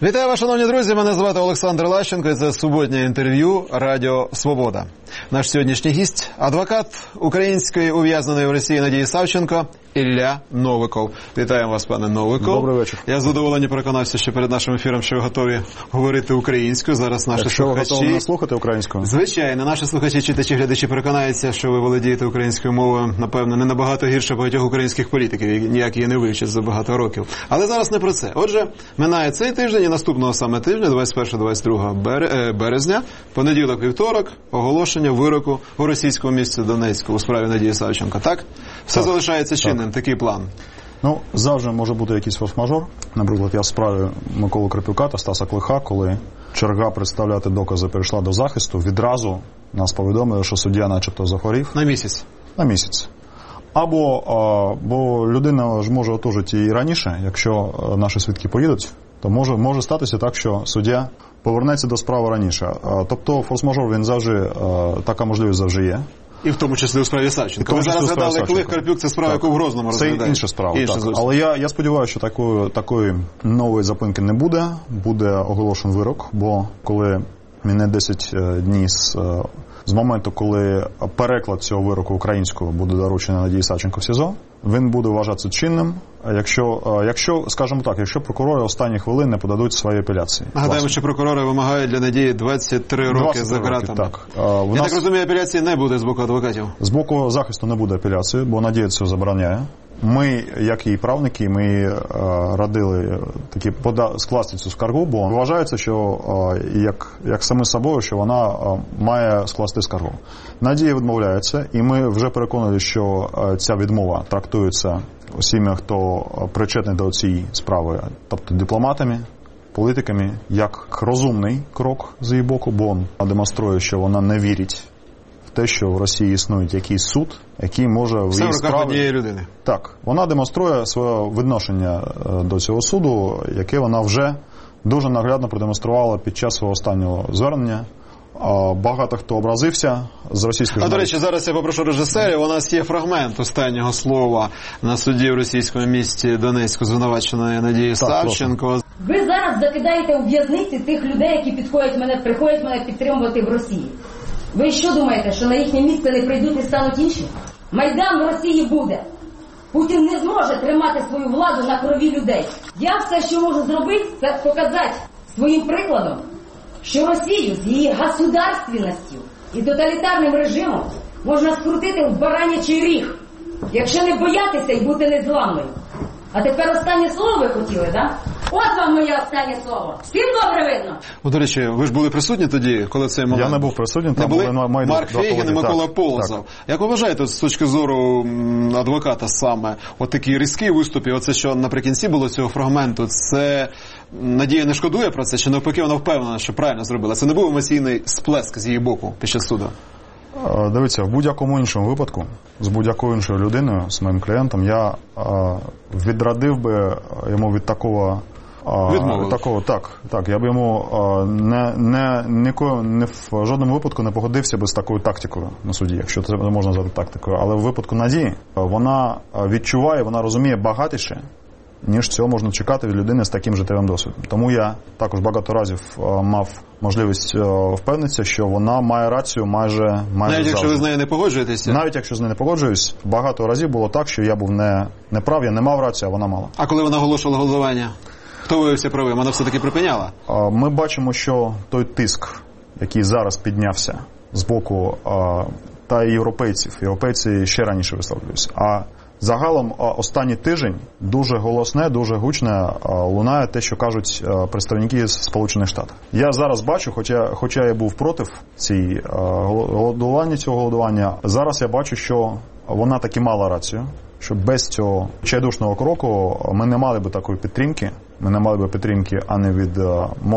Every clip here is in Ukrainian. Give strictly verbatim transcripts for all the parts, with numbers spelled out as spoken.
Вітаю вас, шановні друзі, мене звати Олександр Лащенко і це суботнє інтерв'ю Радіо Свобода. Наш сьогоднішній гість – адвокат української ув'язненої в Росії Надії Савченко Ілля Новиков. Вітаємо вас, пане Новиков. Добрий вечір. Я з задоволенням переконався, що перед нашим ефіром, що ви готові говорити українською. Зараз наші Якщо слухачі... ви готові нас слухати українською? Звичайно, наші слухачі, читачі, глядачі переконаються, що ви володієте українською мовою, напевно, не набагато гірше багатьох українських політиків, ніяк її не вивчать за багато років. Але зараз не про це. Отже, минає цей тиждень і наступного саме тижня, двадцять першого - двадцять другого березня, понеділок-вівторок, оголошення вироку у російському місті Донецьку у справі Надії Савченко. Так? Все так залишається чинним, такий план. Ну, завжди може бути якийсь форс-мажор. Наприклад, я в справі Миколи Крапюка та Стаса Клиха, коли черга представляти докази перейшла до захисту, відразу нас повідомили, що суддя начебто захворів. На місяць. На місяць. Або, а, бо людина ж може отужити і раніше, якщо наші свідки поїдуть, то може, може статися так, що суддя повернеться до справи раніше. А, тобто форс-мажор, він завжди, а, така можливість завжди є. І в тому числі у справі Савченко. Ви зараз згадали Клих, Карпюк, це справа, яку в Грозному розглядають. Це інша справа, інша так. Але я, я сподіваюся, що такої, такої нової зупинки не буде. Буде оголошений вирок, бо коли мине десять днів з, з моменту, коли переклад цього вироку українського буде доручений Надії Савченко в СІЗО, він буде вважатися чинним, якщо, якщо, скажімо так, якщо прокурори останні хвилини не подадуть свої апеляції. Нагадаємо, що прокурори вимагають для Надії двадцять три роки за ґратами. Так. Я нас... так розумію, апеляції не буде з боку адвокатів? З боку захисту не буде апеляції, бо Надія це забороняє. Ми, як її правники, ми е, радили такі пода... скласти цю скаргу, бо вважається, що е, як, як саме собою, що вона е, має скласти скаргу. Надія відмовляється, і ми вже переконані, що е, ця відмова трактується усіма, хто причетний до цієї справи, тобто дипломатами, політиками, як розумний крок з її боку, бо вона демонструє, що вона не вірить те, що в Росії існує якийсь суд, який може в її справі... однієї людини. Так. Вона демонструє своє відношення до цього суду, яке вона вже дуже наглядно продемонструвала під час свого останнього звернення. Багато хто образився з російської... А, до речі, зараз я попрошу режисерів, у нас є фрагмент останнього слова на суді в російському місті Донецьку звинуваченої Надії так, Савченко. Прошу. Ви зараз закидаєте у в'язниці тих людей, які підходять мене, приходять мене підтримувати в Росії. Ви що думаєте, що на їхнє місце не прийдуть і стануть інші? Майдан в Росії буде. Путін не зможе тримати свою владу на крові людей. Я все, що можу зробити, це показати своїм прикладом, що Росію з її государственністю і тоталітарним режимом можна скрутити в баранячий ріг, якщо не боятися і бути незламною. А тепер останнє слово ви хотіли, так? Да? От вам моє останнє слово. Всім добре видно? О, до речі, ви ж були присутні тоді, коли цей момент? Я не був присутній, там були були мої Марк Фейгін і Микола Полозов. Як ви вважаєте, з точки зору адвоката саме, от такий різкий виступ, і оце, що наприкінці було цього фрагменту, це Надія не шкодує про це, чи навпаки вона впевнена, що правильно зробила? Це не був емоційний сплеск з її боку під час суду? Дивіться, в будь-якому іншому випадку, з будь-якою іншою людиною, з моїм клієнтом, я відрадив би йому від такого... Від такого, так, так, я б йому не, не, ніколи, не в жодному випадку не погодився би з такою тактикою на суді, якщо це можна назвати тактикою. Але в випадку Надії вона відчуває, вона розуміє багатіше, ніж цього можна чекати від людини з таким життєвим досвідом. Тому я також багато разів мав можливість впевнитися, що вона має рацію майже, майже навіть завжди. Якщо ви з нею не погоджуєтеся? Навіть якщо з нею не погоджуюсь, багато разів було так, що я був не, не прав, я не мав рацію, а вона мала. А коли вона оголошувала голосування? Хто виявився правим? Вона все-таки припиняла? Ми бачимо, що той тиск, який зараз піднявся з боку та європейців, європейці ще раніше висловлюються, а загалом останній тиждень дуже голосне, дуже гучне лунає те, що кажуть представники Сполучених Штатів. Я зараз бачу, хоча, хоча я був проти цієї голодування, цього голодування, зараз я бачу, що вона таки мала рацію, що без цього чайдушного кроку ми не мали би такої підтримки, ми не мали би підтримки, а не від, може,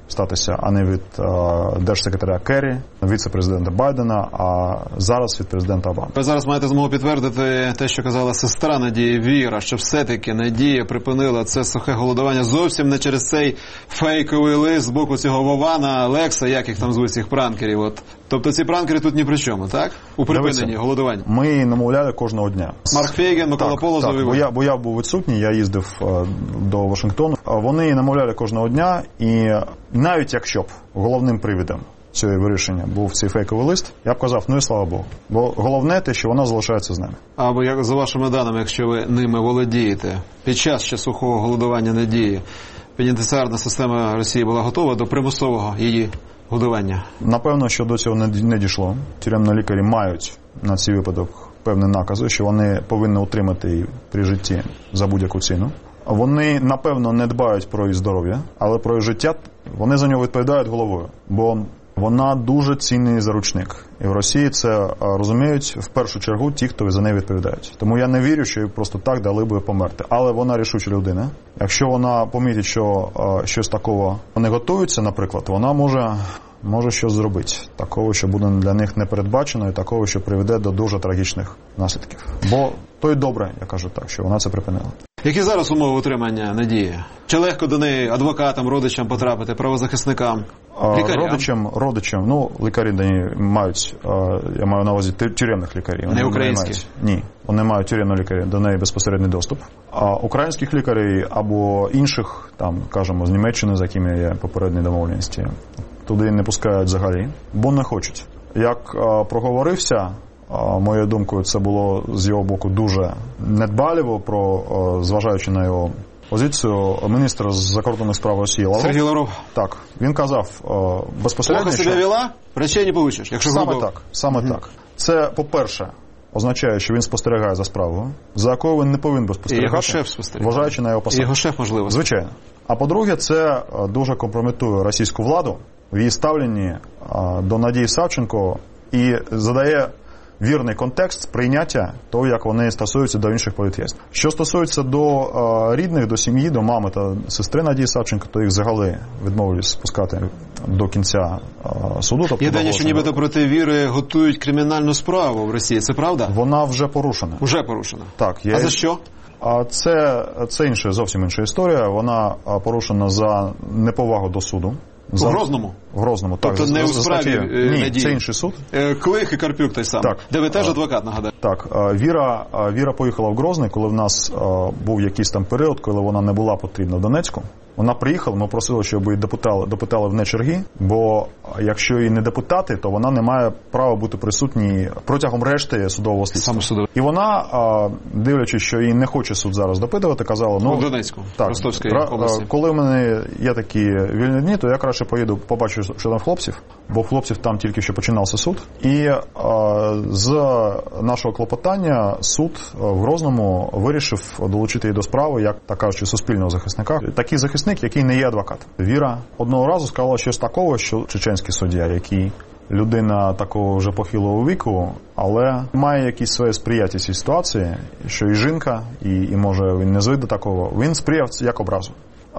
статися, а не від е, держсекретаря Керрі, віце-президента Байдена, а зараз від президента Обами. Ви зараз маєте змогу підтвердити те, що казала сестра Надії Віра, що все-таки Надія припинила це сухе голодування зовсім не через цей фейковий лист з боку цього Вована, Лекса, як їх там звуть, цих пранкерів. От. Тобто ці пранкери тут ні при чому, так? У припиненні Дивіться, голодування. Ми намовляли кожного дня. Марк Фейген, Микола Так, Полозов. так, бо я, бо я був відсутній, я їздив е, до Вашингтону. Вони намовляли кожного дня, і навіть якщо б головним привідом цього вирішення був цей фейковий лист, я б казав, ну і слава Богу. Бо головне те, що вона залишається з нами. Або, як за вашими даними, якщо ви ними володієте, під час ще сухого голодування Надії, пенітенціарна система Росії була готова до примусового її годування? Напевно, що до цього не дійшло. Тюремні лікарі мають на цей випадок певні накази, що вони повинні утримати її при житті за будь-яку ціну. Вони, напевно, не дбають про її здоров'я, але про її життя вони за нього відповідають головою. Бо вона дуже цінний заручник. І в Росії це розуміють в першу чергу ті, хто за неї відповідають. Тому я не вірю, що їй просто так дали би померти. Але вона рішуча людина. Якщо вона помітить, що е, щось такого не готується, наприклад, вона може, може щось зробити. Такого, що буде для них не передбачено, і такого, що приведе до дуже трагічних наслідків. Бо то й добре, я кажу так, що вона це припинила. Які зараз умови утримання Надії? Чи легко до неї адвокатам, родичам потрапити, правозахисникам, лікарям? Родичам, родичам, ну, лікарі до неї мають, я маю на увазі тюремних лікарів. Не українські? Ні, вони мають тюремні лікарі, до неї безпосередній доступ. А українських лікарів або інших, там, кажемо, з Німеччини, з якими є попередні домовленості, туди не пускають взагалі, бо не хочуть. Як а, проговорився, а, моєю думкою, це було з його боку дуже недбаливо, про, а, зважаючи на його позицію, міністр з закордонних справ Росії Лавров. Сергій Лавров. Так, він казав а, безпосередньо, плохо себе що... вела, речей не получиш. Якщо саме грубо... так, саме mm-hmm. так. Це, по-перше, означає, що він спостерігає за справою, за якою він не повинен би спостерігати, і його шеф спостерігає. Вважаючи на його посаду. І його шеф, можливо. Звичайно. А по-друге, це дуже компрометує російську владу в її ставленні до Надії Савченко і задає вірний контекст сприйняття того, як вони стосуються до інших політв'язнів. Що стосується до е, рідних, до сім'ї, до мами та сестри Надії Савченко, то їх взагалі відмовились спускати до кінця е, суду. Тобто є дані, що нібито проти Віри готують кримінальну справу в Росії. Це правда? Вона вже порушена. Вже порушена? Так. Є... А за що? А це, це інша, зовсім інша історія. Вона порушена за неповагу до суду. За... В Грозному? В Грозному, так. Тобто не у справі Ні, Надії? Це інший суд. Клих і Карпюк той самий. Так. Де ви теж адвокат, нагадаю? Так. Віра, Віра поїхала в Грозний, коли в нас був якийсь там період, коли вона не була потрібна в Донецьку. Вона приїхала, ми просили, щоб її допитали, допитали вне черги, бо якщо її не допитати, то вона не має права бути присутній протягом решти судового слідства. І вона, дивлячись, що її не хоче суд зараз допитувати, казала, ну, в Донецьку, так, Ростовській ра- області. Коли в мене є такі вільні дні, то я краще поїду, побачу, що там хлопців, бо хлопців там тільки що починався суд. І а, з нашого клопотання суд в Грозному вирішив долучити її до справи, як, так кажучи, суспільного захисника. Такий захисник, який не є адвокат. Віра одного разу сказала щось такого, що чеченський суддя, який людина такого вже похилого віку, але має якісь своє сприяття цій ситуації, що і жінка, і, і може він не звик до такого, він сприяв як образу.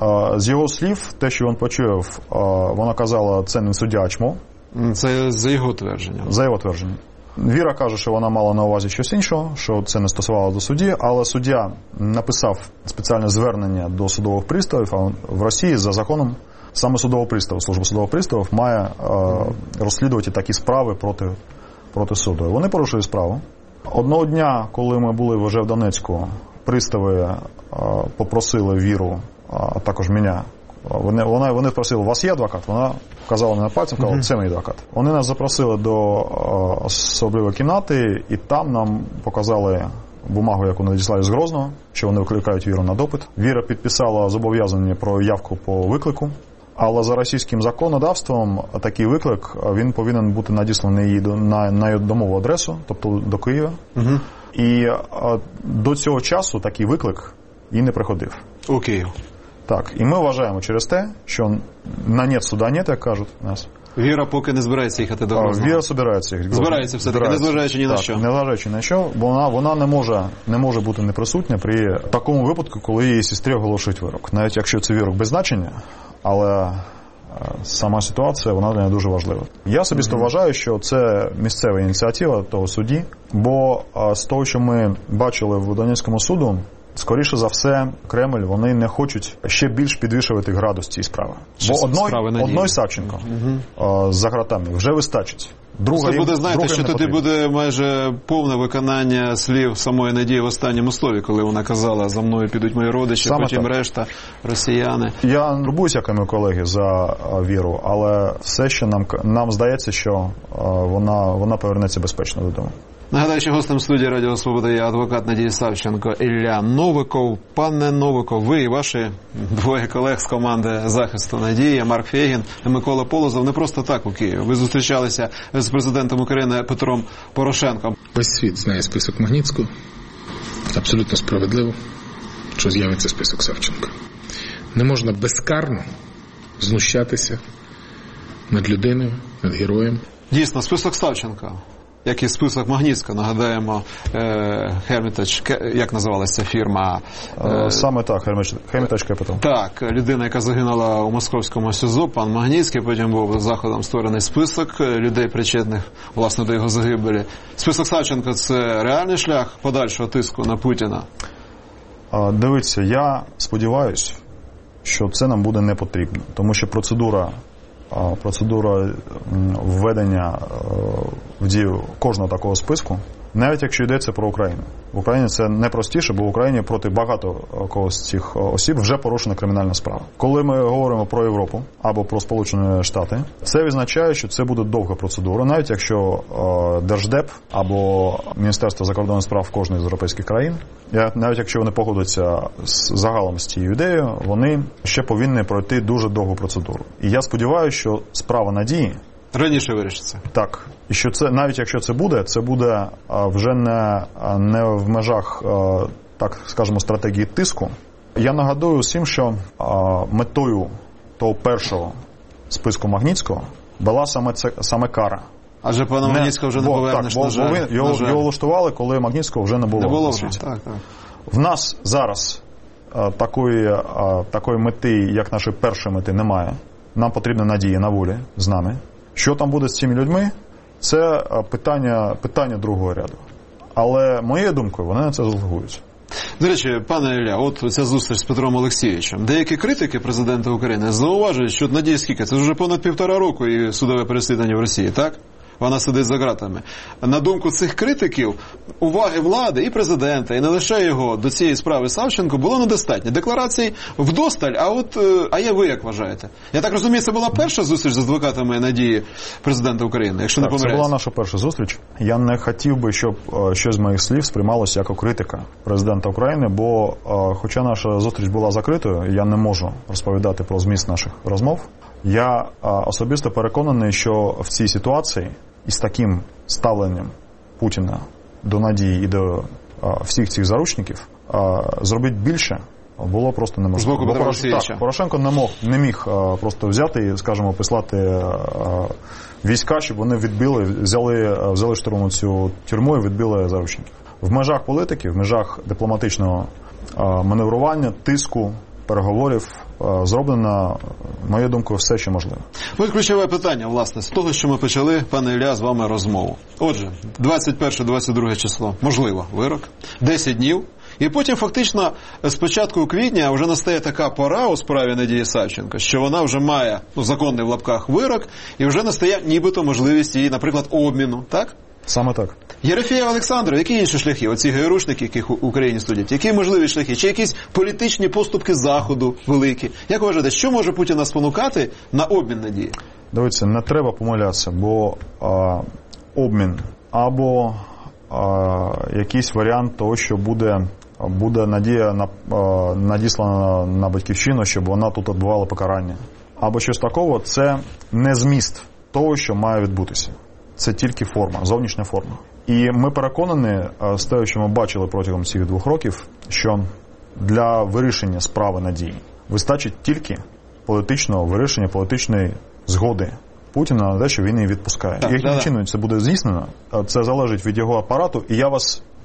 З його слів, те, що він почув, вона казала, це не суддя, а чмо. Це за його твердженням. За його твердженням. Віра каже, що вона мала на увазі щось іншого, що це не стосувало до судді, але суддя написав спеціальне звернення до судових приставів, а в Росії за законом саме судовий пристав, служба судових приставів має е, розслідувати такі справи проти, проти суду. І вони порушили справу. Одного дня, коли ми були вже в Донецьку, пристави е, попросили Віру, а також мене, Вони, вони, вони спросили, у вас є адвокат? Вона вказала на пальцем, сказала, це мій адвокат. Вони нас запросили до особливої кімнати, і там нам показали бумагу, яку надіслали з Грозного, що вони викликають Віру на допит. Віра підписала зобов'язання про явку по виклику, але за російським законодавством такий виклик, він повинен бути надісланий її на, на її домову адресу, тобто до Києва. Угу. І а, до цього часу такий виклик їй не приходив. У Київ. Так, і ми вважаємо через те, що на нет суда нет, як кажуть нас. Віра поки не збирається їхати до Грозного. Віра збирається їхати. Збирається все-таки, незважаючи ні на так, що. Незважаючи на що, бо вона, вона не може, не може бути неприсутня при такому випадку, коли її сестрі оголошують вирок. Навіть якщо це вирок без значення, але сама ситуація, вона для мене дуже важлива. Я особисто mm-hmm. вважаю, що це місцева ініціатива того судді, бо з того, що ми бачили в Донецькому суду, скоріше за все, Кремль, вони не хочуть ще більш підвищувати градус цієї справи. Що бо одної, одної Савченко угу. за гратами вже вистачить. Друга це буде, їм, знаєте, що тоді буде майже повне виконання слів самої Надії в останньому слові, коли вона казала, за мною підуть мої родичі, саме потім так. решта росіяни. Я турбуюся, як і мої колеги, за віру, але все ще нам, нам здається, що вона, вона повернеться безпечно додому. Нагадаю, що гостем студії Радіо Свобода є адвокат Надії Савченко Ілля Новиков. Пане Новиков, ви і ваші двоє колег з команди захисту Надії, Марк Фейгін і Микола Полозов, не просто так у Києві. Ви зустрічалися з президентом України Петром Порошенком. Весь світ знає список Магнітського. Абсолютно справедливо, що з'явиться список Савченко. Не можна безкарно знущатися над людиною, над героєм. Дійсно, список Савченка, як і список Магнітського, нагадаємо, Hermitage, як називалася фірма? Саме так, Hermitage Capital. Так, людина, яка загинула у московському СІЗО, пан Магнітський, потім був заходом створений список людей, причетних, власне, до його загибелі. Список Савченка – це реальний шлях подальшого тиску на Путіна? Дивіться, я сподіваюся, що це нам буде не потрібно, тому що процедура процедура введення в дію кожного такого списку, навіть якщо йдеться про Україну. В Україні це не простіше, бо в Україні проти багато когось з цих осіб вже порушена кримінальна справа. Коли ми говоримо про Європу або про Сполучені Штати, це відзначає, що це буде довга процедура, навіть якщо Держдеп або Міністерство закордонних справ кожної з європейських країн, навіть якщо вони погодяться з загалом з цією ідеєю, вони ще повинні пройти дуже довгу процедуру. І я сподіваюся, що справа Надії раніше вирішиться. Так. І що це, навіть якщо це буде, це буде вже не, не в межах, так скажемо, стратегії тиску. Я нагадую усім, що метою того першого списку Магнітського була саме, це, саме кара. Адже пана Магнітського вже не повернеш, так, на жаль. Бо його, його влаштували, коли Магнітського вже не було. Не було вже, так, так. В нас зараз такої, такої мети, як нашої першої мети, немає. Нам потрібна Надія на волі з нами. Що там буде з цими людьми, це питання, питання другого ряду. Але, моєю думкою, вони на це заслуговують. До речі, пане Ілля, от ця зустріч з Петром Олексійовичем. Деякі критики президента України зауважують, що Надія скільки? Це вже понад півтора року і судове переслідування в Росії, так? Вона сидить за ґратами. На думку цих критиків, уваги влади і президента, і не лише його, до цієї справи Савченко було недостатньо. Декларацій вдосталь, а от, а я ви як вважаєте? Я так розумію, це була перша зустріч з адвокатами Надії президента України, якщо так, не помиляюсь. Це була наша перша зустріч. Я не хотів би, щоб щось з моїх слів сприймалося як критика президента України, бо хоча наша зустріч була закритою, я не можу розповідати про зміст наших розмов. Я особисто переконаний, що в цій ситуації із таким ставленням Путіна до Надії і до а, всіх цих заручників а, зробити більше було просто неможливо. Бо Порош... так, Порошенко не мог, не міг а, просто взяти і, скажімо, послати а, війська, щоб вони відбили, взяли, взяли штурмом цю тюрму і відбили заручників. В межах політики, в межах дипломатичного а, маневрування, тиску, переговорів зроблено, моєю думкою, все, що можливо. Ось ключове питання, власне, з того, що ми почали, пане Ілля, з вами розмову. Отже, двадцять перше - двадцять друге число, можливо, вирок, десять днів, і потім фактично з початку квітня вже настає така пора у справі Надії Савченко, що вона вже має, ну, законний в лапках вирок, і вже настає нібито можливість її, наприклад, обміну, так? Саме так. Єрофєєв Олександр, які інші шляхи? Оці ГРУшники, яких в Україні студять, які можливі шляхи? Чи якісь політичні поступки Заходу великі? Як ви вважаєте, що може Путіна спонукати на обмін Надії? Дивіться, не треба помилятися, бо а, обмін або а, якийсь варіант того, що буде, буде Надія на, а, надіслана на Батьківщину, щоб вона тут відбувала покарання. Або щось такого, це не зміст того, що має відбутися. Це тільки форма, зовнішня форма. І ми переконані, з того, що ми бачили протягом цих двох років, що для вирішення справи Надії вистачить тільки політичного вирішення, політичної згоди Путіна на те, що він її відпускає. Так, яким да, чином це буде здійснено, це залежить від його апарату. І я вас,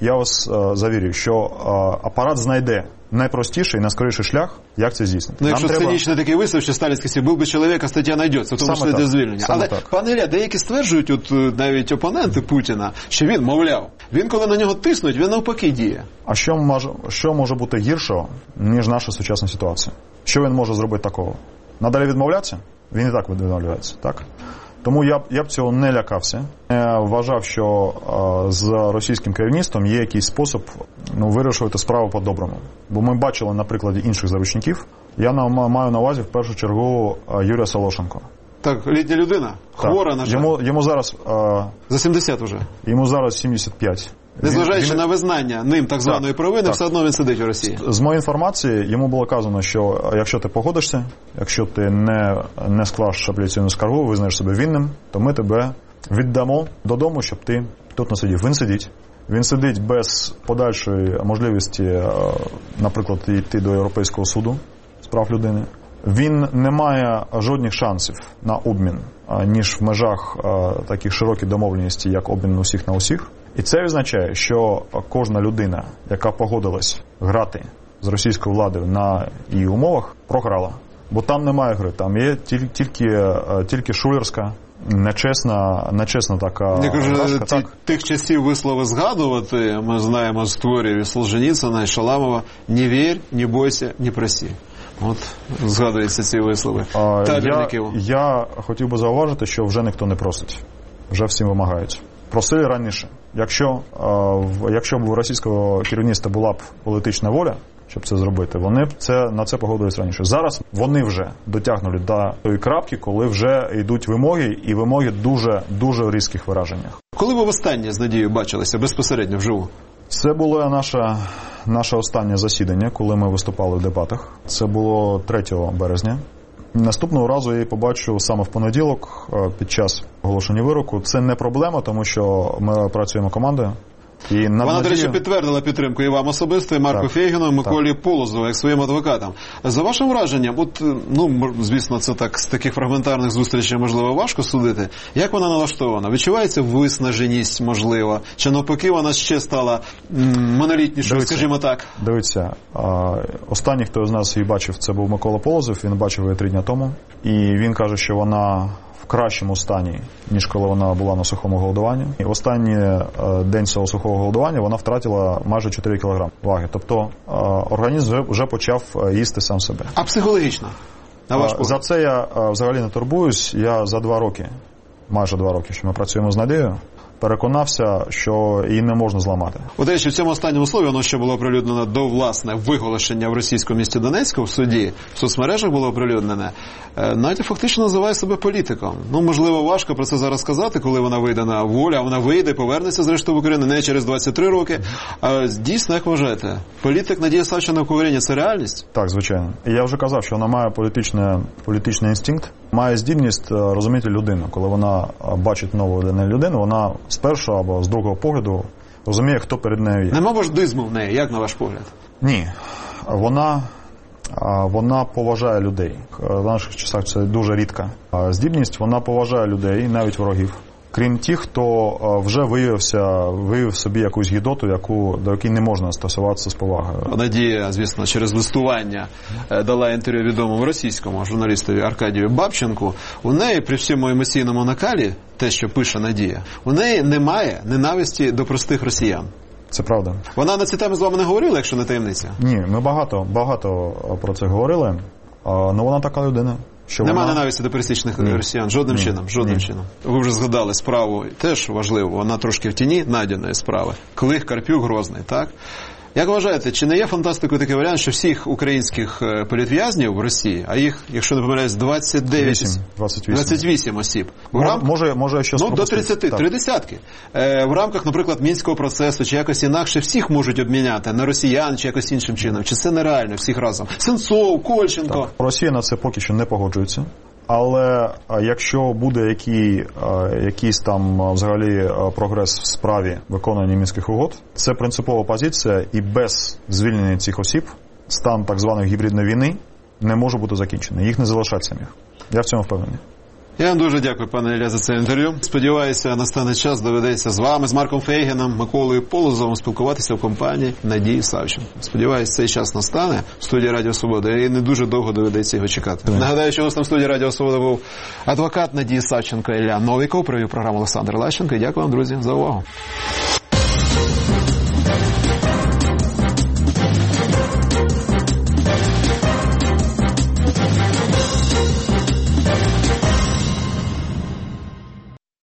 я вас е, завірю, що е, апарат знайде найпростіший, найскоріший шлях, як це здійснити. Ну, якщо треба... цинічно такий вислів, що сталінський світ, був би чоловік, а стаття знайдеться, в тому числі для звільнення. Саме Але, так. пане Ілля, деякі стверджують, от навіть опоненти Путіна, що він, мовляв, він коли на нього тиснуть, він навпаки діє. А що може, що може бути гіршого, ніж наша сучасна ситуація? Що він може зробити такого? Надалі відмовлятися? Він і так відмовляється, так? Тому я б, я б цього не лякався. Я вважав, що а, з російським керівництвом є якийсь спосіб ну, вирішувати справу по-доброму. Бо ми бачили на прикладі інших заручників. Я на, маю на увазі в першу чергу Юрія Солошенко. Так, літня людина, хвора, на жаль. Йому, йому зараз... А, За сімдесят уже. Йому зараз сімдесят п'ять. Незважаючи він, він... на визнання ним так званої провини, так. все одно він сидить у Росії. З моєї інформації, йому було казано, що якщо ти погодишся, якщо ти не, не склаш апеляційну скаргу, визнаєш себе винним, то ми тебе віддамо додому, щоб ти тут не сидів. Він сидить. Він сидить без подальшої можливості, наприклад, йти до Європейського суду з прав людини. Він не має жодних шансів на обмін, ніж в межах таких широких домовленостей, як обмін усіх на усіх. І це означає, що кожна людина, яка погодилась грати з російською владою на її умовах, програла. Бо там немає гри, там є тільки, тільки, тільки шулерська, нечесна, нечесна така грашка. Ті, тих часів вислови згадувати, ми знаємо з творів Солженіцина і Шаламова: «Не вір, не бойся, не проси». От згадуються ці вислови. Я, я хотів би зауважити, що вже ніхто не просить. Вже всім вимагають. Просили раніше. Якщо, якщо б у російського керівництва була б політична воля, щоб це зробити, вони б це, на це погодились раніше. Зараз вони вже дотягнули до тої крапки, коли вже йдуть вимоги, і вимоги дуже, дуже в різких вираженнях. Коли ви востаннє з Надією бачилися безпосередньо вживу? Це було наше, наше останнє засідання, коли ми виступали в дебатах. Це було третього березня. Наступного разу я її побачу саме в понеділок під час оголошення вироку. Це не проблема, тому що ми працюємо командою. І Вона, надію... до речі, підтвердила підтримку і вам особисто, і Марку Фейгіну, і Миколі Полозову, як своїм адвокатам. За вашим враженням, от, ну, звісно, це так, з таких фрагментарних зустрічей, можливо, важко судити. Як вона налаштована? Відчувається виснаженість, можливо? Чи навпаки вона ще стала м- монолітнішою, Дивіться, скажімо так? Дивіться, останній, хто з нас її бачив, це був Микола Полозов, він бачив її три дні тому. І він каже, що вона в кращому стані, ніж коли вона була на сухому голодуванні. І в останній е, день цього сухого голодування вона втратила майже чотири кілограми ваги. Тобто е, організм вже, вже почав їсти сам себе. А психологічно? На ваш погляд? За це я е, взагалі не турбуюсь. Я за два роки, майже два роки, що ми працюємо з Надією, переконався, що її не можна зламати. От речі, в цьому останньому слові, воно ще було оприлюднено до, власне, виголошення в російському місті Донецьку в суді, в соцмережах було оприлюднене. Надя фактично називає себе політиком. Ну, можливо, важко про це зараз сказати, коли вона вийде на волю, а вона вийде, повернеться зрештою в Україну не через двадцять три роки. А дійсно, як вважаєте, політик Надія Савченко в Україні – це реальність? Так, звичайно. І я вже казав, що вона має політичний, політичний інстинкт, має здібність розуміти людину. Коли вона бачить нову для неї людину, вона з першого або з другого погляду розуміє, хто перед нею є. Нема вождизму в неї, як на ваш погляд? Ні. Вона, вона поважає людей. В наших часах це дуже рідка здібність. Вона поважає людей, навіть ворогів. Крім тих, хто вже виявився, виявив собі якусь гідоту, яку, до якої не можна стосуватися з повагою. Надія, звісно, через листування дала інтерв'ю відомому російському журналістові Аркадію Бабченку. У неї, при всьому емоційному накалі, те, що пише Надія, у неї немає ненависті до простих росіян. Це правда. Вона на ці теми з вами не говорила, якщо не таємниця? Ні, ми багато, багато про це говорили, але вона така людина. Що Нема вона... ненависті до пересічних Ні. росіян, жодним Ні. чином, жодним Ні. чином. Ви вже згадали справу, теж важливо, вона трошки в тіні Надіної справи. Клих, Карпюк, Грозний, так? Як вважаєте, чи не є фантастикою такий варіант, що всіх українських політв'язнів в Росії, а їх, якщо не помиляюсь, двадцять дев'ять, двадцять вісім. двадцять вісім осіб. Може, рам... може, може ще ну, до тридцяти, три десятки. Е, в рамках, наприклад, Мінського процесу, чи якось інакше всіх можуть обміняти на росіян, чи якось іншим чином. Чи це нереально всіх разом? Сенцов, Кольченко. Так. Росія на це поки що не погоджується. Але якщо буде який, якийсь там взагалі прогрес в справі виконання Мінських угод, це принципова позиція, і без звільнення цих осіб стан так званої гібридної війни не може бути закінчений. Їх не залишать самих. Я в цьому впевнений. Я вам дуже дякую, пане Ілля, за це інтерв'ю. Сподіваюся, настане час, доведеться з вами, з Марком Фейгіном, Миколою Полозовим спілкуватися в компанії Надії Савченко. Сподіваюся, цей час настане в студії Радіо Свобода, і не дуже довго доведеться його чекати. Так. Нагадаю, що гостем студії Радіо Свобода був адвокат Надії Савченко Ілля Новіков, провів програму Олександр Лащенко. І дякую вам, друзі, за увагу.